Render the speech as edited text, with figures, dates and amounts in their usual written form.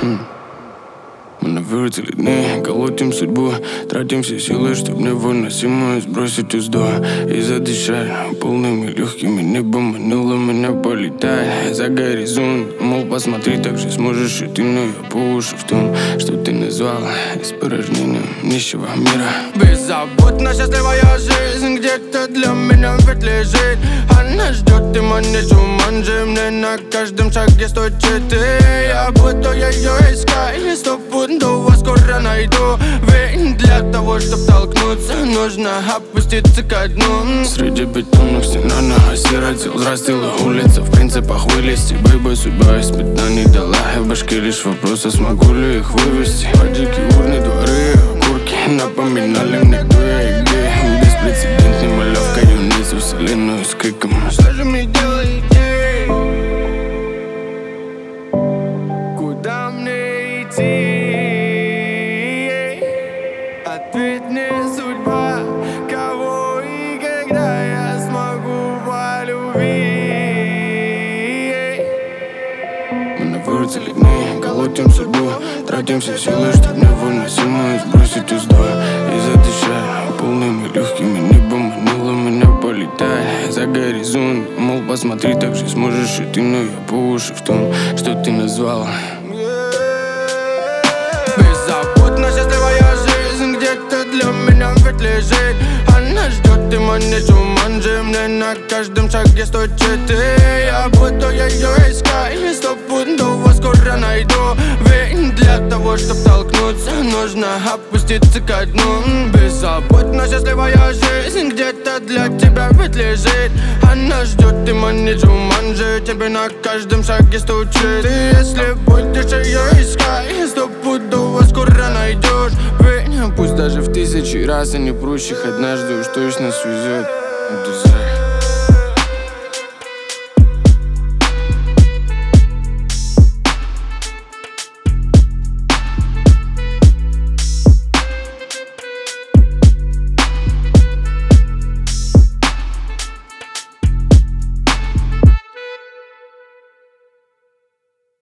Мы на вылетели дни, колотим судьбу, тратим все силы, чтоб невыносимую сбросить узду и задышать полными легкими небом манило меня полетать за горизонт. Мол, посмотри, так же сможешь и ты, но я по уши в том, что ты назвала испорожнением нищего мира. Беззаботно счастливая жизнь где-то для меня ведь лежит. Она ждет и манит уманджи, мне на каждом шаге стучит. И я буду ее искать, стопудово скоро найду. Ведь для того, чтоб толкнуться, нужно опуститься ко дну. Среди бетонных стен рано осиротел, взрастила улица, в принципах вылезти. Бэйба, судьба испытаний дала, и в башке лишь вопрос, а смогу ли их вывести. Падики, урны, дворы, окурки напоминали мне, кто я и где. Беспрецедентной малявкой юницу вселенную с криком: что же мне делать? Куда мне идти? Ответь мне, судьба, кого и когда я смогу полюбить. Мы на вылетели дни, колотим судьбу, тратим все силы, чтоб невыносимую сбросить узду и задышать полными легкими небом манило меня полетать за горизонт. Мол, посмотри, так же сможешь и ты, но я по уши в том, что ты назвала. Беззаботно счастливая жизнь где-то для меня ведь лежит. Она ждет и манит уманджи, мне на каждом шаге стучит. И я буду ее искать, стопудово скоро найду. Ведь для того, чтоб толкнуться, нужно опуститься ко дну. Беззаботно счастливая жизнь где-то для тебя ведь лежит. Она ждет и манит уманджи, тебе на каждом шаге стучит. И если будешь ее искать, стопудово скоро найдешь. Ведь пусть даже в 1000 раз, а не проще, однажды уж точно свезет.